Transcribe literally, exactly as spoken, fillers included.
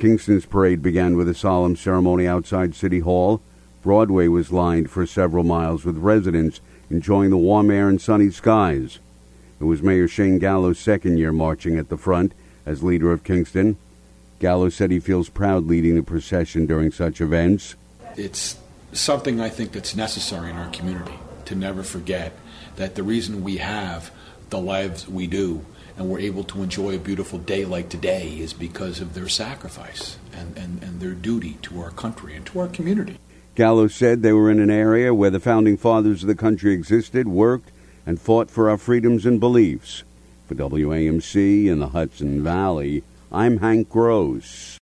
Kingston's parade began with a solemn ceremony outside City Hall. Broadway was lined for several miles with residents enjoying the warm air and sunny skies. It was Mayor Shane Gallo's second year marching at the front as leader of Kingston. Gallo said he feels proud leading the procession during such events. It's something I think that's necessary in our community, to never forget that the reason we have the lives we do and we're able to enjoy a beautiful day like today is because of their sacrifice and, and, and their duty to our country and to our community. Gallo said they were in an area where the founding fathers of the country existed, worked, and fought for our freedoms and beliefs. For W A M C in the Hudson Valley, I'm Hank Gross.